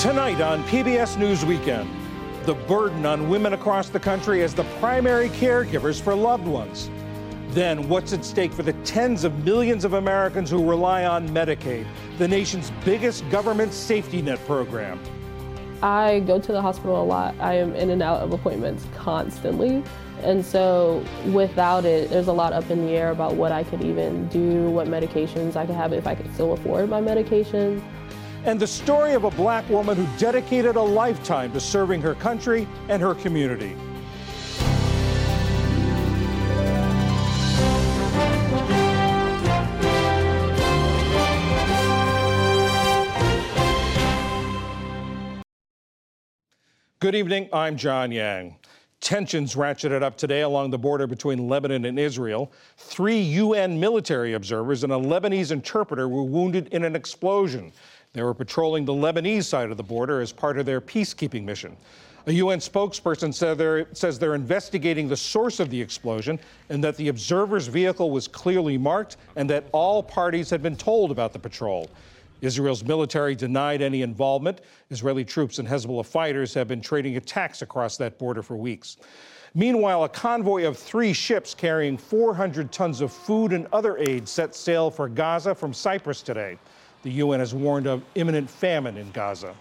Tonight on PBS News Weekend, the burden on women across the country as the primary caregivers for loved ones. Then, what's at stake for the tens of millions of Americans who rely on Medicaid, the nation's biggest government safety net program? I go to the hospital a lot. I am in and out of appointments constantly. And so without it, there's a lot up in the air about what I could even do, what medications I could have, if I could still afford my medications. And the story of a black woman who dedicated a lifetime to serving her country and her community. Good evening, I'm John Yang. Tensions ratcheted up today along the border between Lebanon and Israel. 3 UN military observers and a Lebanese interpreter were wounded in an explosion. They were patrolling the Lebanese side of the border as part of their peacekeeping mission. A UN spokesperson says they're investigating the source of the explosion and that the observer's vehicle was clearly marked and that all parties had been told about the patrol. Israel's military denied any involvement. Israeli troops and Hezbollah fighters have been trading attacks across that border for weeks. Meanwhile, a convoy of 3 ships carrying 400 tons of food and other aid set sail for Gaza from Cyprus today. The UN has warned of imminent famine in Gaza.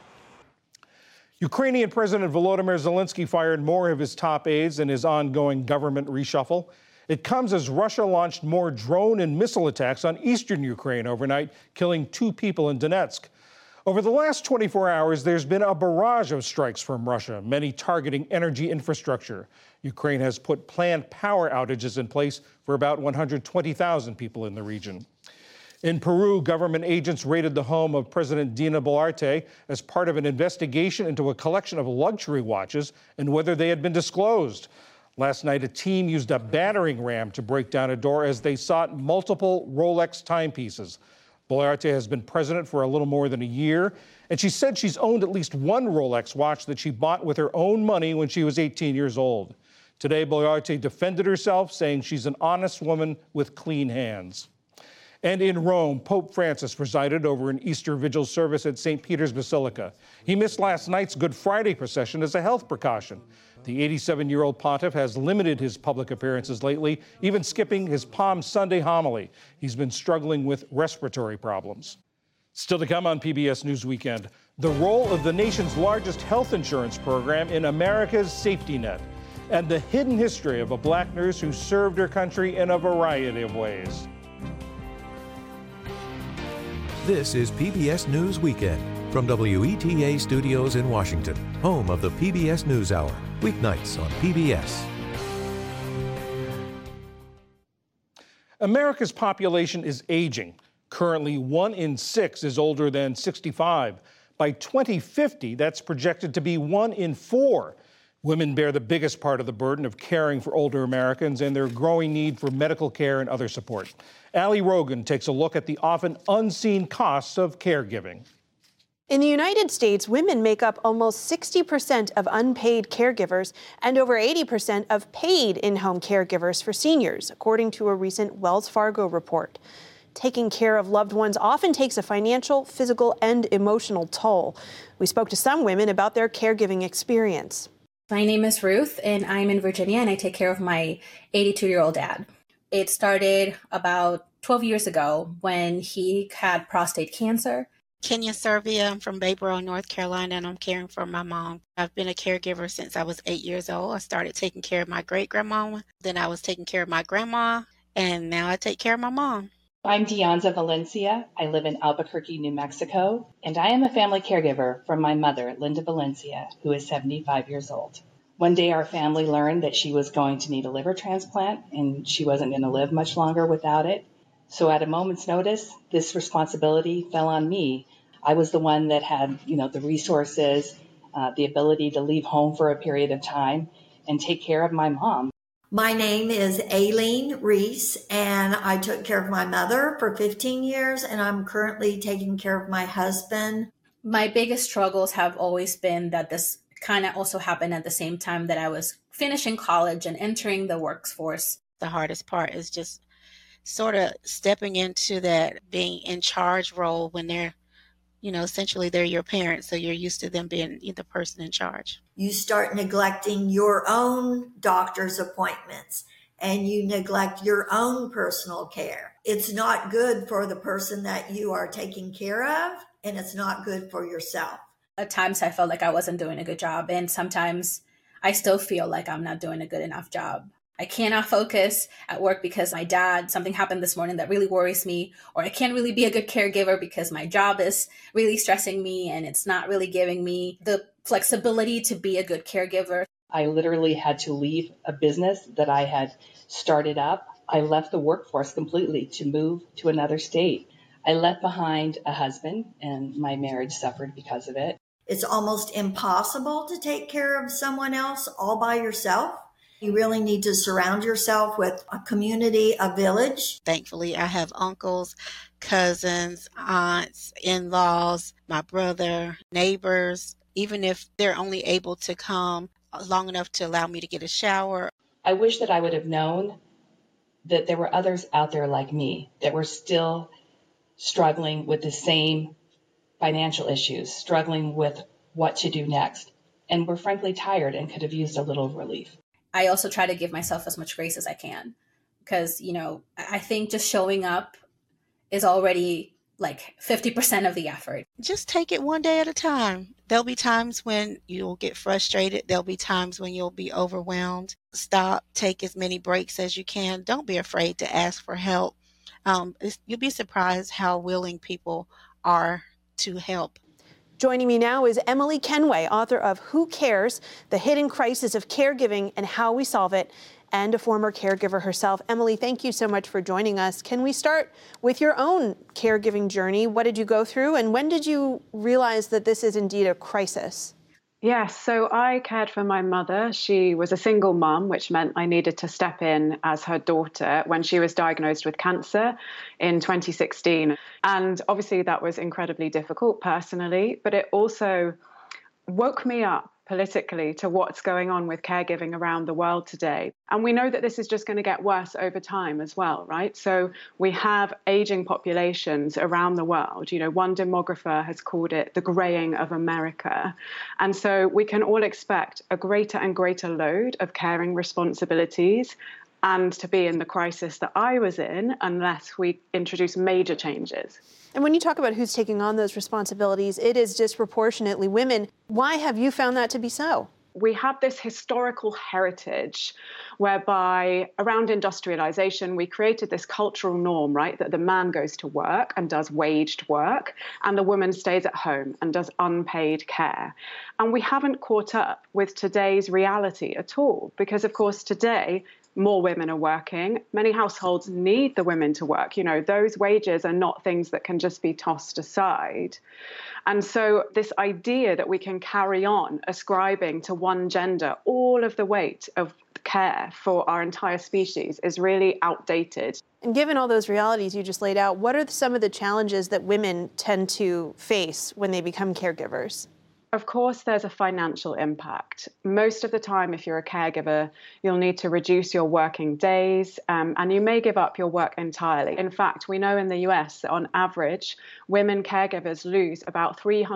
Ukrainian President Volodymyr Zelensky fired more of his top aides in his ongoing government reshuffle. It comes as Russia launched more drone and missile attacks on eastern Ukraine overnight, killing 2 people in Donetsk. Over the last 24 hours, there's been a barrage of strikes from Russia, many targeting energy infrastructure. Ukraine has put planned power outages in place for about 120,000 people in the region. In Peru, government agents raided the home of President Dina Boluarte as part of an investigation into a collection of luxury watches and whether they had been disclosed. Last night, a team used a battering ram to break down a door as they sought multiple Rolex timepieces. Boluarte has been president for a little more than a year, and she said she's owned at least one Rolex watch that she bought with her own money when she was 18 years old. Today, Boluarte defended herself, saying she's an honest woman with clean hands. And in Rome, Pope Francis presided over an Easter Vigil service at St. Peter's Basilica. He missed last night's Good Friday procession as a health precaution. The 87-year-old pontiff has limited his public appearances lately, even skipping his Palm Sunday homily. He's been struggling with respiratory problems. Still to come on PBS News Weekend, the role of the nation's largest health insurance program in America's safety net, and the hidden history of a black nurse who served her country in a variety of ways. This is PBS News Weekend from WETA Studios in Washington, home of the PBS NewsHour, weeknights on PBS. America's population is aging. Currently, 1 in 6 is older than 65. By 2050, that's projected to be 1 in 4. Women bear the biggest part of the burden of caring for older Americans and their growing need for medical care and other support. Ali Rogan takes a look at the often unseen costs of caregiving. In the United States, women make up almost 60% of unpaid caregivers and over 80% of paid in-home caregivers for seniors, according to a recent Wells Fargo report. Taking care of loved ones often takes a financial, physical, and emotional toll. We spoke to some women about their caregiving experience. My name is Ruth, and I'm in Virginia, and I take care of my 82-year-old dad. It started about 12 years ago when he had prostate cancer. Kenya Servia, I'm from Bayboro, North Carolina, and I'm caring for my mom. I've been a caregiver since I was 8 years old. I started taking care of my great-grandma, then I was taking care of my grandma, and now I take care of my mom. I'm Deonza Valencia. I live in Albuquerque, New Mexico, and I am a family caregiver for my mother, Linda Valencia, who is 75 years old. One day our family learned that she was going to need a liver transplant, and she wasn't going to live much longer without it. So at a moment's notice, this responsibility fell on me. I was the one that had, the resources, the ability to leave home for a period of time and take care of my mom. My name is Aileen Reese, and I took care of my mother for 15 years, and I'm currently taking care of my husband. My biggest struggles have always been that this kind of also happened at the same time that I was finishing college and entering the workforce. The hardest part is just sort of stepping into that being in charge role when they're essentially they're your parents, so you're used to them being the person in charge. You start neglecting your own doctor's appointments and you neglect your own personal care. It's not good for the person that you are taking care of, and it's not good for yourself. At times I felt like I wasn't doing a good job, and sometimes I still feel like I'm not doing a good enough job. I cannot focus at work because my dad, something happened this morning that really worries me, or I can't really be a good caregiver because my job is really stressing me and it's not really giving me the flexibility to be a good caregiver. I literally had to leave a business that I had started up. I left the workforce completely to move to another state. I left behind a husband, and my marriage suffered because of it. It's almost impossible to take care of someone else all by yourself. You really need to surround yourself with a community, a village. Thankfully, I have uncles, cousins, aunts, in-laws, my brother, neighbors, even if they're only able to come long enough to allow me to get a shower. I wish that I would have known that there were others out there like me that were still struggling with the same financial issues, struggling with what to do next, and were frankly tired and could have used a little relief. I also try to give myself as much grace as I can because, I think just showing up is already like 50% of the effort. Just take it one day at a time. There'll be times when you'll get frustrated. There'll be times when you'll be overwhelmed. Stop, take as many breaks as you can. Don't be afraid to ask for help. You'll be surprised how willing people are to help. Joining me now is Emily Kenway, author of Who Cares? The Hidden Crisis of Caregiving and How We Solve It, and a former caregiver herself. Emily, thank you so much for joining us. Can we start with your own caregiving journey? What did you go through, and when did you realize that this is indeed a crisis? Yes, so I cared for my mother. She was a single mum, which meant I needed to step in as her daughter when she was diagnosed with cancer in 2016. And obviously that was incredibly difficult personally, but it also woke me up politically to what's going on with caregiving around the world today. And we know that this is just going to get worse over time as well, right? So we have aging populations around the world. One demographer has called it the graying of America. And so we can all expect a greater and greater load of caring responsibilities and to be in the crisis that I was in unless we introduce major changes. And when you talk about who's taking on those responsibilities, it is disproportionately women. Why have you found that to be so? We have this historical heritage whereby around industrialization, we created this cultural norm, right, that the man goes to work and does waged work and the woman stays at home and does unpaid care. And we haven't caught up with today's reality at all because, of course, today, more women are working. Many households need the women to work. Those wages are not things that can just be tossed aside. And so this idea that we can carry on ascribing to one gender all of the weight of care for our entire species is really outdated. And given all those realities you just laid out, what are some of the challenges that women tend to face when they become caregivers? Of course, there's a financial impact. Most of the time, if you're a caregiver, you'll need to reduce your working days and you may give up your work entirely. In fact, we know in the US that on average, women caregivers lose about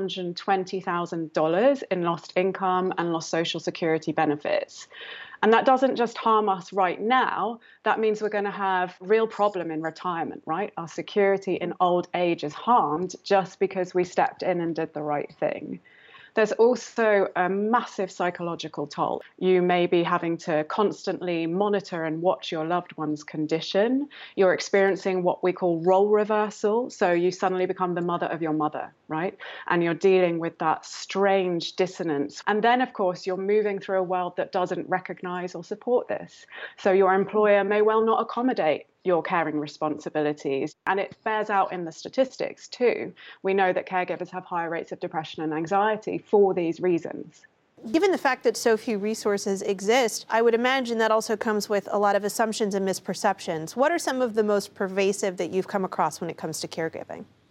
$320,000 in lost income and lost Social Security benefits. And that doesn't just harm us right now. That means we're going to have real problem in retirement, right? Our security in old age is harmed just because we stepped in and did the right thing. There's also a massive psychological toll. You may be having to constantly monitor and watch your loved one's condition. You're experiencing what we call role reversal. So you suddenly become the mother of your mother, right? And you're dealing with that strange dissonance. And then, of course, you're moving through a world that doesn't recognize or support this. So your employer may well not accommodate your caring responsibilities. And it bears out in the statistics too. We know that caregivers have higher rates of depression and anxiety for these reasons. Given the fact that so few resources exist, I would imagine that also comes with a lot of assumptions and misperceptions. What are some of the most pervasive that you've come across when it comes to caregiving?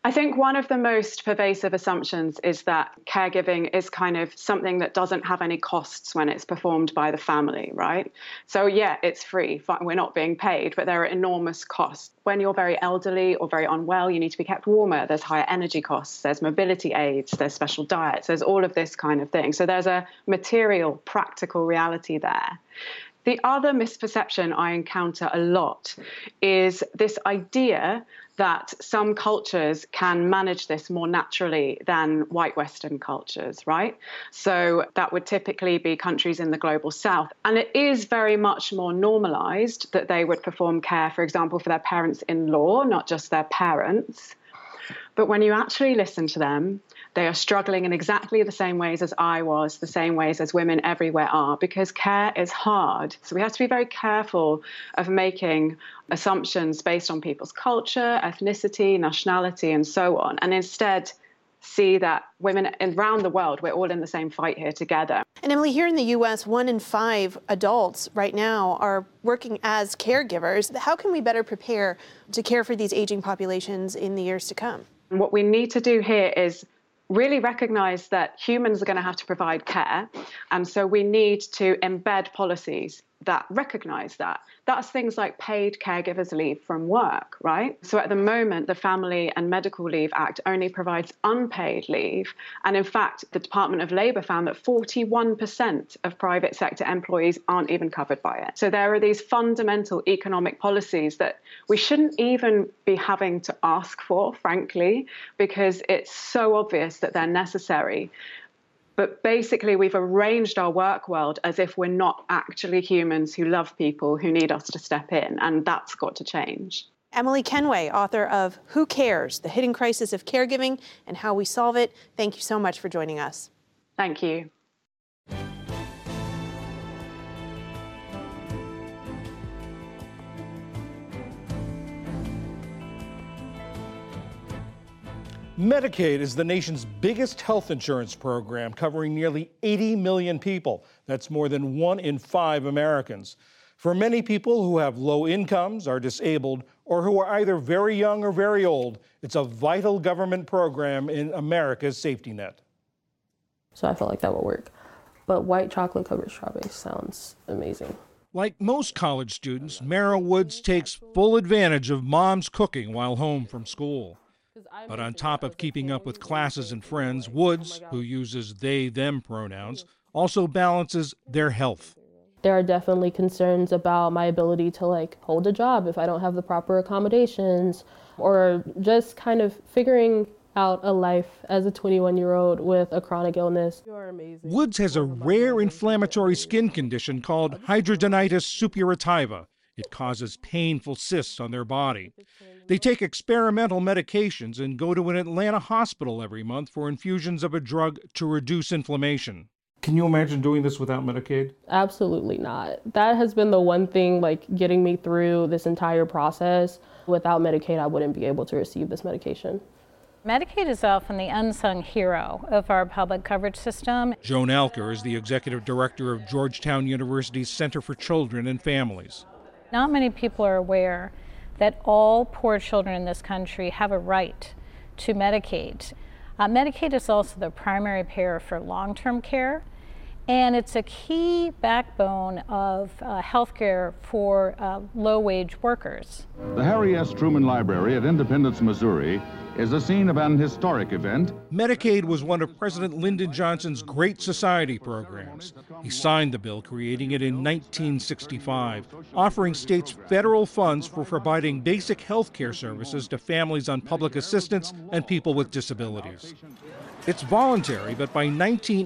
I think one of the most pervasive assumptions is that caregiving is kind of something that doesn't have any costs when it's performed by the family, right? So yeah, it's free. We're not being paid, but there are enormous costs. When you're very elderly or very unwell, you need to be kept warmer. There's higher energy costs. There's mobility aids. There's special diets. There's all of this kind of thing. So there's a material, practical reality there. The other misperception I encounter a lot is this idea that some cultures can manage this more naturally than white Western cultures, right? So that would typically be countries in the global south. And it is very much more normalized that they would perform care, for example, for their parents-in-law, not just their parents. But when you actually listen to them, they are struggling in exactly the same ways as I was, the same ways as women everywhere are, because care is hard. So we have to be very careful of making assumptions based on people's culture, ethnicity, nationality, and so on, and instead see that women around the world, we're all in the same fight here together. And Emily, here in the U.S., 1 in 5 adults right now are working as caregivers. How can we better prepare to care for these aging populations in the years to come? And what we need to do here is really recognize that humans are going to have to provide care. And so we need to embed policies that recognize that. That's things like paid caregivers leave from work, right? So at the moment, the Family and Medical Leave Act only provides unpaid leave. And in fact, the Department of Labor found that 41% of private sector employees aren't even covered by it. So there are these fundamental economic policies that we shouldn't even be having to ask for, frankly, because it's so obvious that they're necessary. But basically, we've arranged our work world as if we're not actually humans who love people, who need us to step in, and that's got to change. Emily Kenway, author of Who Cares? The Hidden Crisis of Caregiving and How We Solve It. Thank you so much for joining us. Thank you. Medicaid is the nation's biggest health insurance program, covering nearly 80 million people. That's more than 1 in 5 Americans. For many people who have low incomes, are disabled, or who are either very young or very old, it's a vital government program in America's safety net. So I felt like that would work. But white chocolate covered strawberries sounds amazing. Like most college students, Mara Woods takes full advantage of mom's cooking while home from school. But on top of keeping up with classes and friends, Woods, who uses they/them pronouns, also balances their health. There are definitely concerns about my ability to hold a job if I don't have the proper accommodations, or just kind of figuring out a life as a 21-year-old with a chronic illness. You're amazing. Woods has a rare inflammatory skin condition called hidradenitis suppurativa. It causes painful cysts on their body. They take experimental medications and go to an Atlanta hospital every month for infusions of a drug to reduce inflammation. Can you imagine doing this without Medicaid? Absolutely not. That has been the one thing getting me through this entire process. Without Medicaid, I wouldn't be able to receive this medication. Medicaid is often the unsung hero of our public coverage system. Joan Alker is the executive director of Georgetown University's Center for Children and Families. Not many people are aware that all poor children in this country have a right to Medicaid. Medicaid is also the primary payer for long-term care, and it's a key backbone of health care for low-wage workers. The Harry S. Truman Library at Independence, Missouri, is the scene of an historic event. Medicaid was one of President Lyndon Johnson's Great Society programs. He signed the bill, creating it in 1965, offering states federal funds for providing basic health care services to families on public assistance and people with disabilities. It's voluntary, but by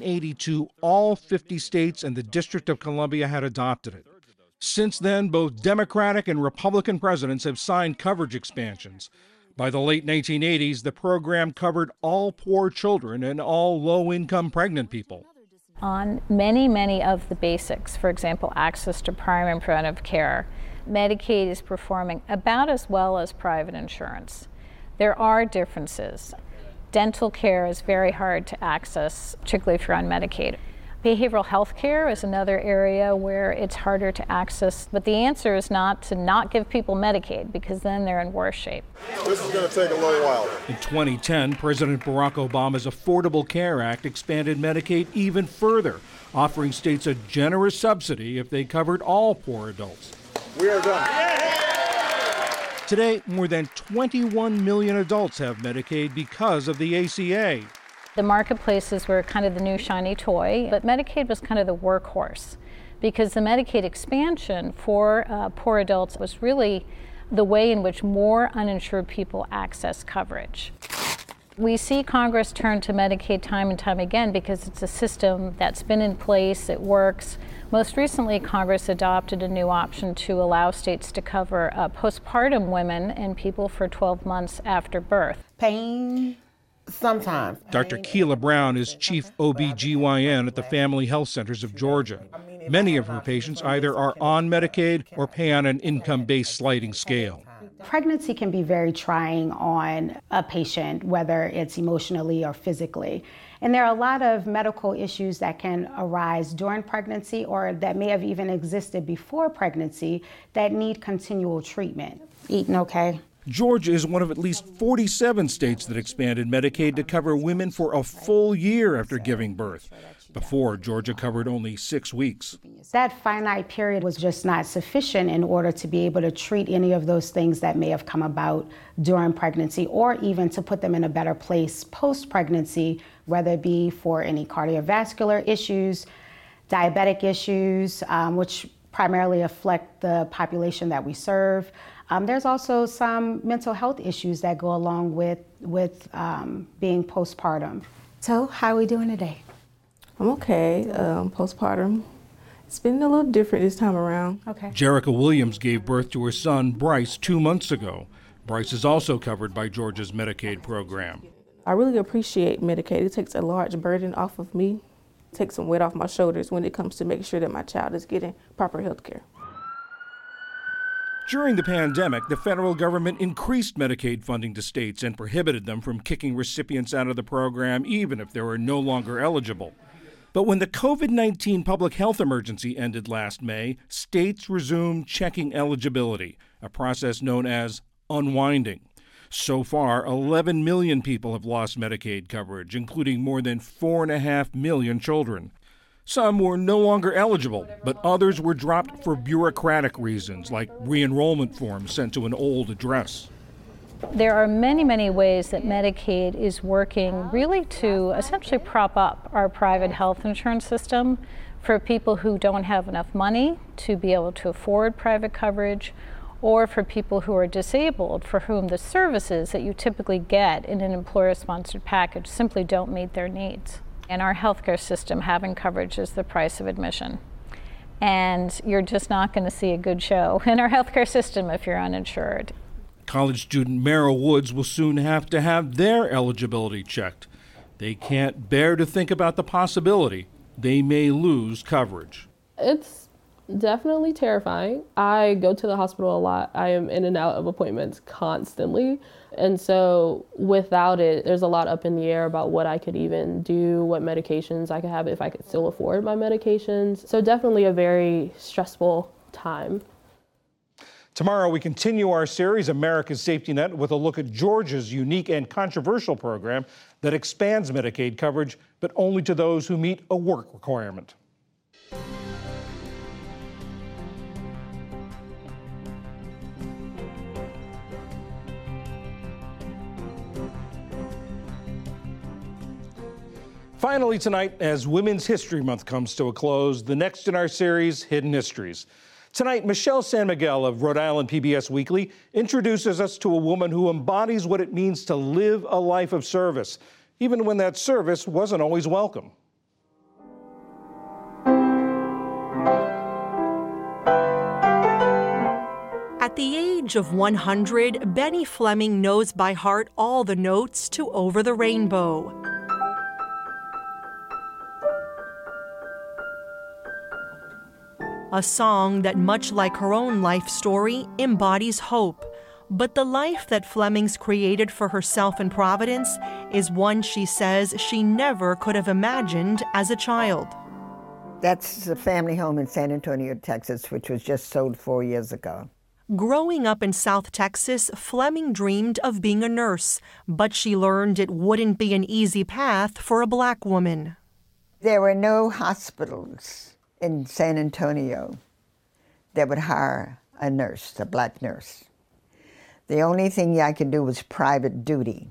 1982, all 50 states and the District of Columbia had adopted it. Since then, both Democratic and Republican presidents have signed coverage expansions. By the late 1980s, the program covered all poor children and all low-income pregnant people. On many of the basics, for example, access to primary and preventive care, Medicaid is performing about as well as private insurance. There are differences. Dental care is very hard to access, particularly if you're on Medicaid. Behavioral health care is another area where it's harder to access, but the answer is not to not give people Medicaid, because then they're in worse shape. This is going to take a little while. In 2010, President Barack Obama's Affordable Care Act expanded Medicaid even further, offering states a generous subsidy if they covered all poor adults. We are done. Today, more than 21 million adults have Medicaid because of the ACA. The marketplaces were kind of the new shiny toy, but Medicaid was kind of the workhorse, because the Medicaid expansion for poor adults was really the way in which more uninsured people access coverage. We see Congress turn to Medicaid time and time again because it's a system that's been in place, it works. Most recently, Congress adopted a new option to allow states to cover postpartum women and people for 12 months after birth. Pain, sometimes. Dr. Keila Brown is chief OB/GYN at the Family Health Centers of Georgia. Many of her patients either are on Medicaid or pay on an income-based sliding scale. Pregnancy can be very trying on a patient, whether it's emotionally or physically. And there are a lot of medical issues that can arise during pregnancy or that may have even existed before pregnancy that need continual treatment. Eating okay? Georgia is one of at least 47 states that expanded Medicaid to cover women for a full year after giving birth. Before, Georgia covered only 6 weeks. That finite period was just not sufficient in order to be able to treat any of those things that may have come about during pregnancy, or even to put them in a better place post-pregnancy, whether it be for any cardiovascular issues, diabetic issues, which primarily affect the population that we serve. There's also some mental health issues that go along with being postpartum. So how are we doing today? I'm okay. Postpartum, it's been a little different this time around. Okay. Jerica Williams gave birth to her son, Bryce, 2 months ago. Bryce is also covered by Georgia's Medicaid program. I really appreciate Medicaid. It takes a large burden off of me, takes some weight off my shoulders when it comes to making sure that my child is getting proper health care. During the pandemic, the federal government increased Medicaid funding to states and prohibited them from kicking recipients out of the program, even if they were no longer eligible. But when the COVID-19 public health emergency ended last May, states resumed checking eligibility, a process known as unwinding. So far, 11 million people have lost Medicaid coverage, including more than 4.5 million children. Some were no longer eligible, but others were dropped for bureaucratic reasons, like re-enrollment forms sent to an old address. There are many, many ways that Medicaid is working really to essentially prop up our private health insurance system for people who don't have enough money to be able to afford private coverage, or for people who are disabled for whom the services that you typically get in an employer-sponsored package simply don't meet their needs. In our healthcare system, having coverage is the price of admission. And you're just not going to see a good show in our healthcare system if you're uninsured. College student Merrill Woods will soon have to have their eligibility checked. They can't bear to think about the possibility they may lose coverage. It's definitely terrifying. I go to the hospital a lot. I am in and out of appointments constantly. And so without it, there's a lot up in the air about what I could even do, what medications I could have, if I could still afford my medications. So definitely a very stressful time. Tomorrow, we continue our series, America's Safety Net, with a look at Georgia's unique and controversial program that expands Medicaid coverage, but only to those who meet a work requirement. Finally tonight, as Women's History Month comes to a close, the next in our series, Hidden Histories. Tonight, Michelle San Miguel of Rhode Island PBS Weekly introduces us to a woman who embodies what it means to live a life of service, even when that service wasn't always welcome. At the age of 100, Benny Fleming knows by heart all the notes to Over the Rainbow. A song that, much like her own life story, embodies hope. But the life that Fleming's created for herself in Providence is one she says she never could have imagined as a child. That's the family home in San Antonio, Texas, which was just sold 4 years ago. Growing up in South Texas, Fleming dreamed of being a nurse, but she learned it wouldn't be an easy path for a Black woman. There were no hospitals in San Antonio that would hire a nurse, a Black nurse. The only thing I could do was private duty.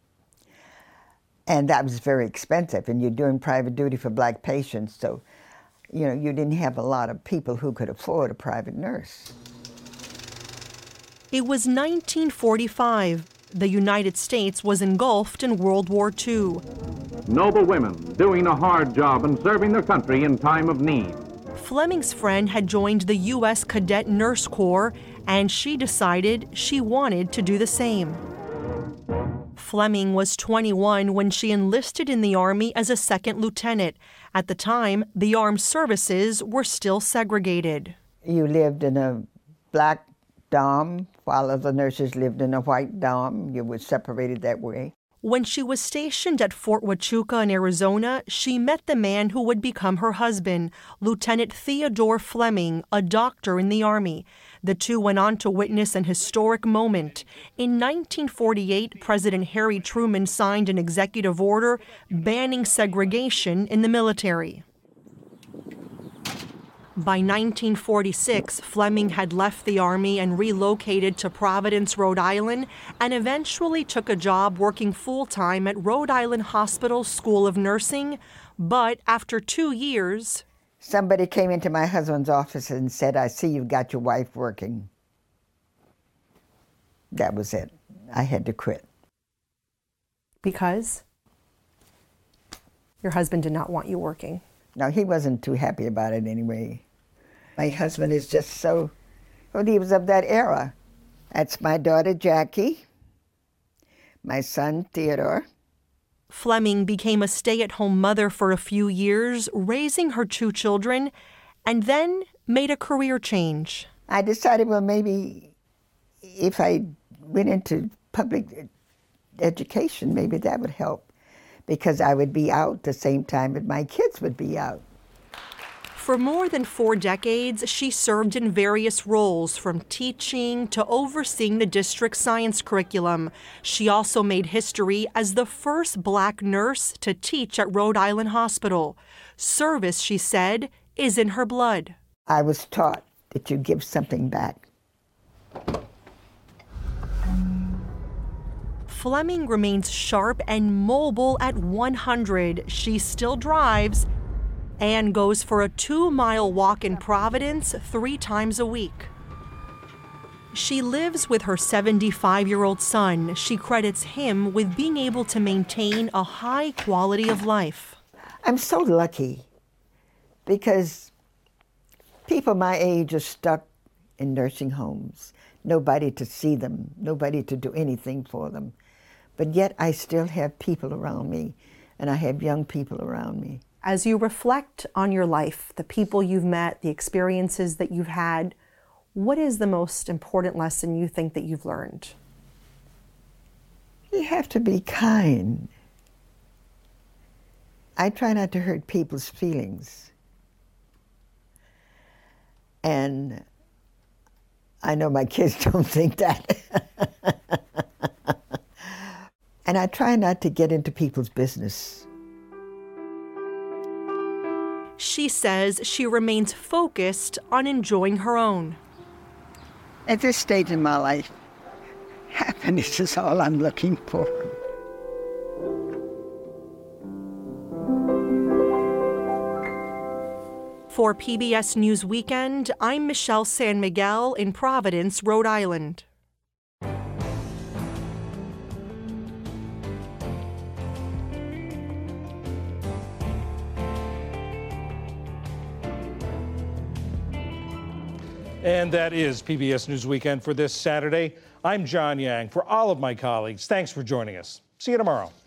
And that was very expensive, and you're doing private duty for Black patients, so you didn't have a lot of people who could afford a private nurse. It was 1945. The United States was engulfed in World War II. Noble women doing a hard job and serving their country in time of need. Fleming's friend had joined the U.S. Cadet Nurse Corps, and she decided she wanted to do the same. Fleming was 21 when she enlisted in the Army as a second lieutenant. At the time, the armed services were still segregated. You lived in a Black dorm, while other nurses lived in a white dorm. You were separated that way. When she was stationed at Fort Huachuca in Arizona, she met the man who would become her husband, Lieutenant Theodore Fleming, a doctor in the Army. The two went on to witness an historic moment. In 1948, President Harry Truman signed an executive order banning segregation in the military. By 1946, Fleming had left the Army and relocated to Providence, Rhode Island, and eventually took a job working full-time at Rhode Island Hospital School of Nursing. But after 2 years... Somebody came into my husband's office and said, "I see you've got your wife working." That was it. I had to quit. Because your husband did not want you working? No, he wasn't too happy about it anyway. My husband is just so, well, he was of that era. That's my daughter, Jackie, my son, Theodore. Fleming became a stay-at-home mother for a few years, raising her 2 children, and then made a career change. I decided, well, maybe if I went into public education, maybe that would help, because I would be out the same time that my kids would be out. For more than 4 decades, she served in various roles, from teaching to overseeing the district's science curriculum. She also made history as the first Black nurse to teach at Rhode Island Hospital. Service, she said, is in her blood. I was taught that you give something back. Fleming remains sharp and mobile at 100. She still drives and goes for a 2-mile walk in Providence 3 times a week. She lives with her 75-year-old son. She credits him with being able to maintain a high quality of life. I'm so lucky because people my age are stuck in nursing homes. Nobody to see them, nobody to do anything for them. But yet I still have people around me, and I have young people around me. As you reflect on your life, the people you've met, the experiences that you've had, what is the most important lesson you think that you've learned? You have to be kind. I try not to hurt people's feelings. And I know my kids don't think that. And I try not to get into people's business. She says she remains focused on enjoying her own. At this stage in my life, happiness is all I'm looking for. For PBS News Weekend, I'm Michelle San Miguel in Providence, Rhode Island. And that is PBS News Weekend for this Saturday. I'm John Yang. For all of my colleagues, thanks for joining us. See you tomorrow.